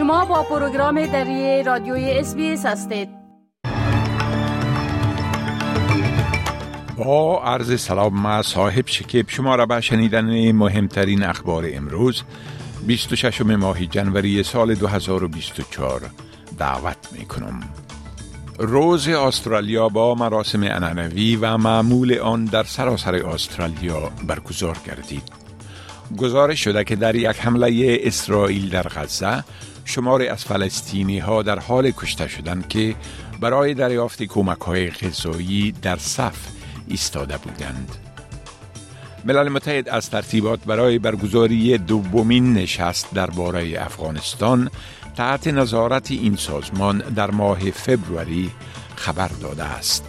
شما با پروگرام دری رادیوی SBS هستید. با عرض سلام، ما صاحب شکیب شما را به شنیدن مهمترین اخبار امروز 26 ماه جنوری سال 2024 دعوت می کنم. روز استرالیا با مراسم عنعنوی و معمول آن در سراسر استرالیا برگزار گردید. گزارش شده که در یک حمله اسرائیل در غزه شماری از فلسطینی ها در حال کشته شدند که برای دریافت کمک های غذایی در صف ایستاده بودند. ملل متحد از ترتیبات برای برگزاری دومین نشست درباره افغانستان تحت نظارت این سازمان در ماه فبروری خبر داده است.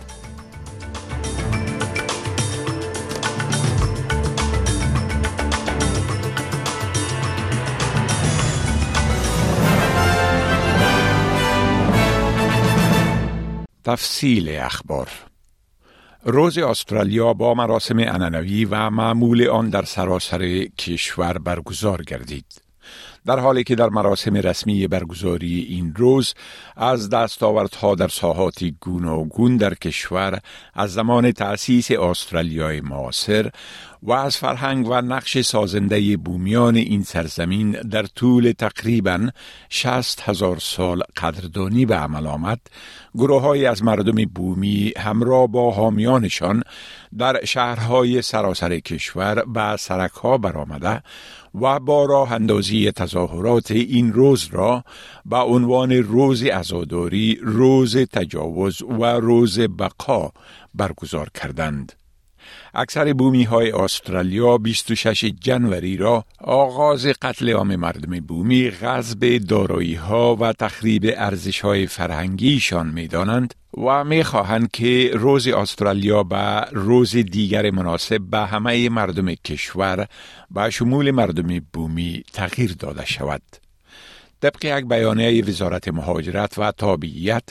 تفصیل اخبار. روز استرالیا با مراسم عنعنوی و معمول آن در سراسر کشور برگزار گردید. در حالی که در مراسم رسمی برگزاری این روز از دستاوردها در ساحات گوناگون در کشور از زمان تأسیس استرالیای معاصر و از فرهنگ و نقش سازنده بومیان این سرزمین در طول تقریباً 60,000 سال قدردانی به عمل آمد، گروه‌هایی از مردم بومی همراه با حامیانشان در شهرهای سراسر کشور به سرک‌ها برآمده و با راه اندازی تظاهرات این روز را به عنوان روز عزاداری، روز تجاوز و روز بقا برگزار کردند. اکثر بومی های استرالیا 26 جنوری را آغاز قتل عام مردم بومی، غصب دارایی ها و تخریب ارزش های فرهنگیشان می دانند و می خواهند که روز استرالیا به روز دیگر مناسب به همه مردم کشور به شمول مردم بومی تغییر داده شود. طبق یک بیانیه وزارت مهاجرت و تابعیت،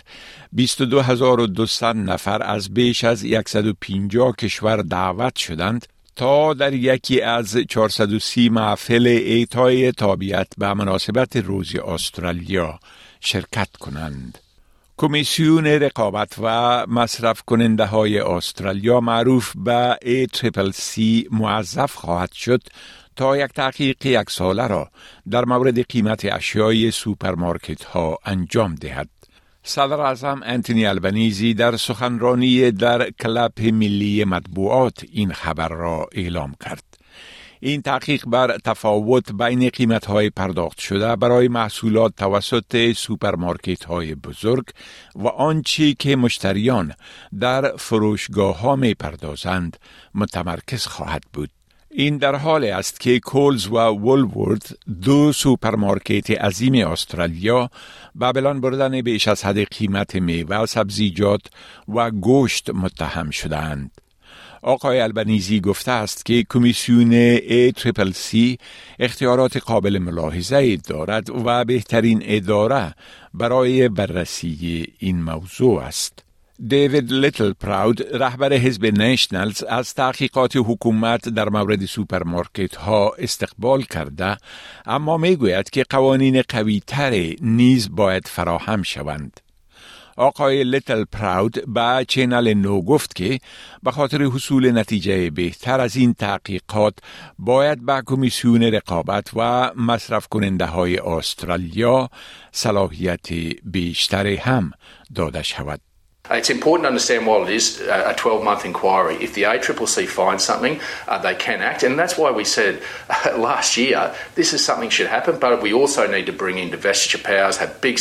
22,200 نفر از بیش از 150 کشور دعوت شدند تا در یکی از 430 محفل اعطای تابعیت به مناسبت روز استرالیا شرکت کنند. کمیسیون رقابت و مصرف کننده های استرالیا معروف به ACCC موظف خواهد شد تا یک تحقیق یک ساله را در مورد قیمت اشیای سوپرمارکت ها انجام دهد. صدر اعظم انتونی البنیزی در سخنرانی در کلاب ملی مطبوعات این خبر را اعلام کرد. این تحقیق بر تفاوت بین قیمت های پرداخت شده برای محصولات توسط سوپرمارکت های بزرگ و آنچه که مشتریان در فروشگاه ها می پردازند متمرکز خواهد بود. این در حال است که کولز و وولورث، دو سوپرمارکت عظیم استرالیا، به بلند بردن بیش از حد قیمت میوه، سبزیجات و گوشت متهم شدند. آقای البنیزی گفته است که کمیسیون ACCC اختیارات قابل ملاحظه دارد و بهترین اداره برای بررسی این موضوع است. دیوید لیتل پراود، رهبر حزب نیشنلز، از تحقیقات حکومت در مورد سوپرمارکت ها استقبال کرده، اما می گوید که قوانین قوی تر نیز باید فراهم شوند. آقای لیتل پراود به چینل نو گفت که به خاطر حصول نتیجه بهتر از این تحقیقات باید به کمیسیون رقابت و مصرف کننده های استرالیا صلاحیت بیشتر هم داده شود. It's important to understand while it is a 12-month inquiry, if the ACCC finds something, they can act. And that's why we said last year, this is something should happen, but we also need to bring in divestiture powers, have big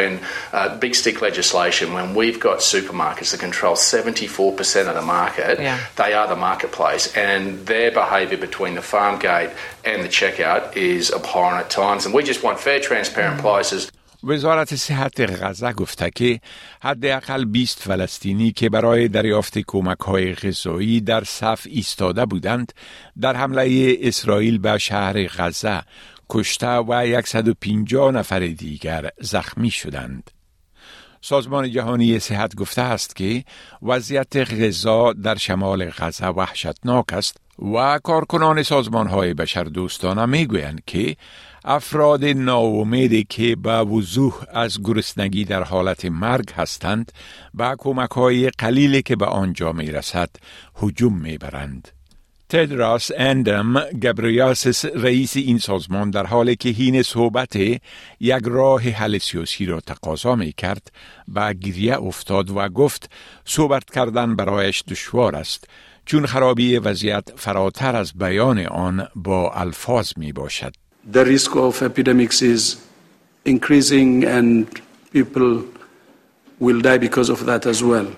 stick legislation. When we've got supermarkets that control 74% of the market, they are the marketplace. And their behaviour between the farm gate and the checkout is abhorrent at times. And we just want fair, transparent prices. وزارت صحت غزه گفته که حداقل 20 فلسطینی که برای دریافت کمک‌های غذایی در صف ایستاده بودند در حمله اسرائیل به شهر غزه کشته و 150 نفر دیگر زخمی شدند. سازمان جهانی صحت گفته است که وضعیت غذا در شمال غزه وحشتناک است و کارکنان سازمان‌های بشردوستانه می‌گویند که افراد ناامیدی که به وضوح از گرسنگی در حالت مرگ هستند با کمک‌های قلیلی که به آنجا می‌رسد هجوم می‌برند. تدراس اندم گبریاسیس رئیس این سازمان در حالی که حین صحبت یک راه حل سیاسی را تقاضا می کرد به گریه افتاد و گفت صحبت کردن برایش دشوار است چون خرابی وضعیت فراتر از بیان آن با الفاظ می باشد. The risk of epidemics is increasing and people will die because of that as well.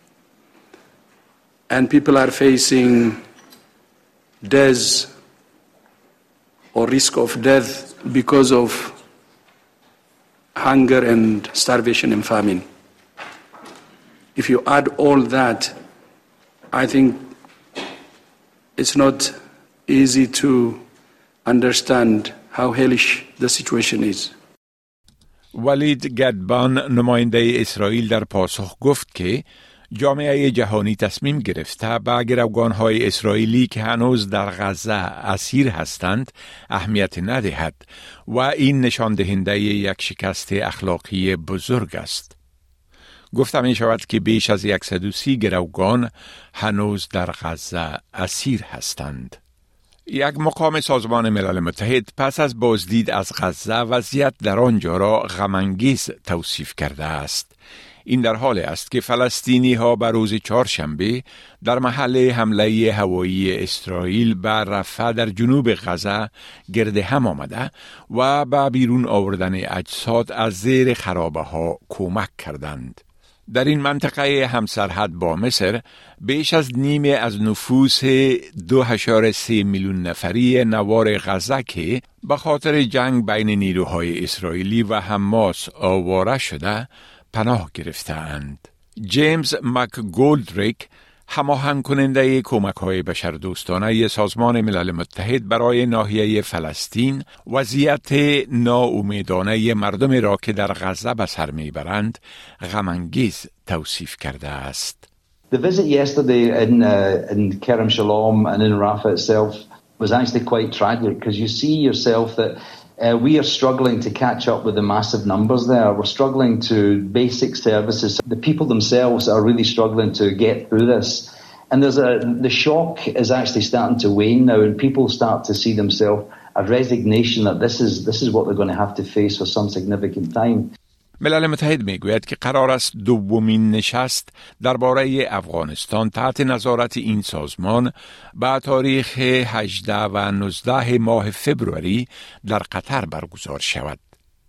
And people are facing death or risk of death because of hunger and starvation and famine. If you add all that, I think it's not easy to understand how hellish the situation is. ولید گدبان نماینده اسرائیل در پاسخ گفت که جامعه جهانی تصمیم گرفته به گروگان‌های اسرائیلی که هنوز در غزه اسیر هستند اهمیت ندهد و این نشان دهنده یک شکست اخلاقی بزرگ است. گفته می شود که بیش از 130 گروگان هنوز در غزه اسیر هستند. یک مقام سازمان ملل متحد پس از بازدید از غزه وضعیت در آنجا را غم‌انگیز توصیف کرده است. این در حال است که فلسطینی ها به روز چهارشنبه در محل حمله هوایی اسرائیل به رفح در جنوب غزه گرد هم آمده و به بیرون آوردن اجساد از زیر خرابه ها کمک کردند. در این منطقه همسرحد با مصر بیش از نیمه از نفوس 2.3 میلیون نفری نوار غزه که به خاطر جنگ بین نیروهای اسرائیلی و حماس آواره شده پناه گرفته‌اند. جیمز مکگولدریک هماهنگ کننده کمک‌های بشردوستانه سازمان ملل متحد برای ناحیه فلسطین وضعیت ناامیدانه مردم را که در غزه به سر میبرند غم‌انگیز توصیف کرده است. The visit yesterday in Kerem Shalom and in Rafah itself was actually quite tragic because you see yourself that we are struggling to catch up with the massive numbers there. We're struggling to basic services. The people themselves are really struggling to get through this. And the shock is actually starting to wane now and people start to see themselves a resignation that this is what they're going to have to face for some significant time. ملل متحد میگوید که قرار است دومین نشست درباره افغانستان تحت نظارت این سازمان به تاریخ 18 و 19 ماه فبروری در قطر برگزار شود.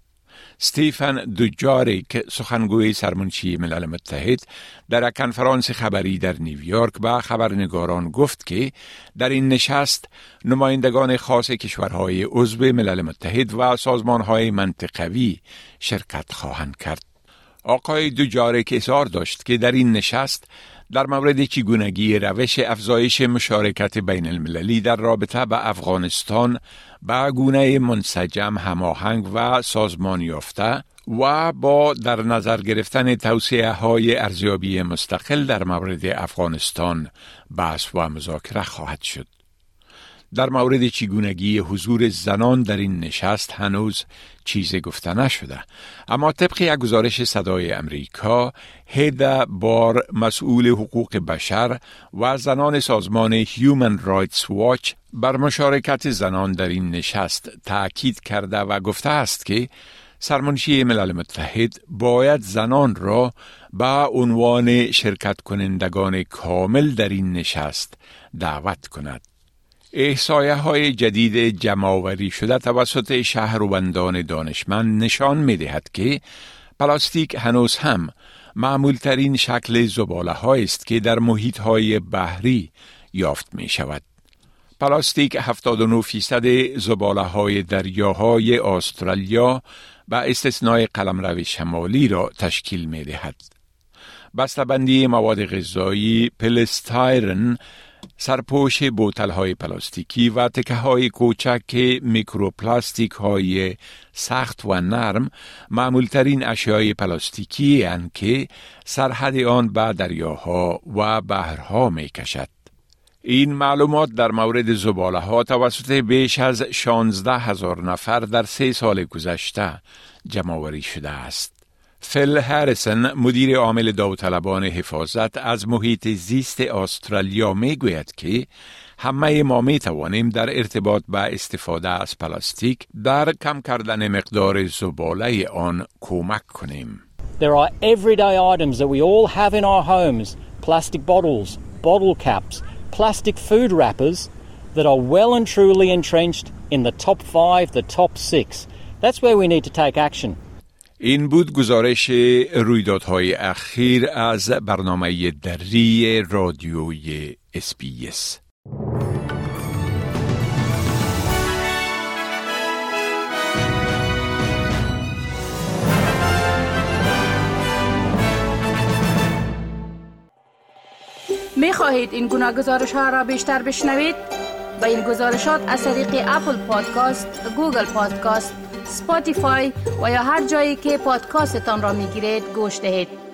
استیفن دوجاریک سخنگوی سرمنشی ملل متحد در کنفرانس خبری در نیویورک به خبرنگاران گفت که در این نشست نمایندگان خاص کشورهای عضو ملل متحد و سازمانهای منطقوی شرکت خواهند کرد. آقای دوجاریک اظهار داشت که در این نشست در مورد چگونگی روش افزایش مشارکت بین المللی در رابطه با افغانستان به گونه منسجم، هماهنگ و سازمان یافته و با در نظر گرفتن توصیه های ارزیابی مستقل در مورد افغانستان بحث و مذاکره خواهد شد. در مورد چگونگی حضور زنان در این نشست هنوز چیزی گفته نشده، اما طبق یک گزارش صدای امریکا، هیدا بار مسئول حقوق بشر و زنان سازمان هیومن رایتس واچ بر مشارکت زنان در این نشست تأکید کرده و گفته است که سرمنشی ملل متحد باید زنان را به عنوان شرکت کنندگان کامل در این نشست دعوت کند. احصایه های جدید جمع‌آوری شده توسط شهروندان دانشمند نشان می دهد که پلاستیک هنوز هم معمول ترین شکل زباله هایی است که در محیط های بحری یافت می شود. پلاستیک 79% زباله های دریاهای استرالیا با استثنای قلمرو شمالی را تشکیل می دهد. بسته‌بندی مواد غذایی پلیستایرن، سرپوش بوتل‌های پلاستیکی و تکه‌های کوچک میکروپلاستیک‌های سخت و نرم معمولترین اشیای پلاستیکی اند که سرحد آن به دریاها و بحرها می‌کشد. این معلومات در مورد زباله ها توسط بیش از 16,000 نفر در 3 سال گذشته جمع‌آوری شده است. فیل هریسون، مدیر عامل داوطلبان حفاظت از محیط زیست استرالیا، می گوید که همه ما می توانیم در ارتباط با استفاده از پلاستیک در کم کردن مقدار زباله آن کمک کنیم. There are everyday items that we all have in our homes, plastic bottles, bottle caps, plastic food wrappers that are well and truly entrenched in the top 5, the top 6. That's where we need to take action. این بود گزارش رویدادهای اخیر از برنامه دری رادیوی SBS. می خواهید این گناه گزارش ها را بیشتر بشنوید؟ با این گزارشات از طریق اپل پادکاست، گوگل پادکاست، اسپاتیفای و یا هر جایی که پادکاستتان را می گیرید گوش دهید.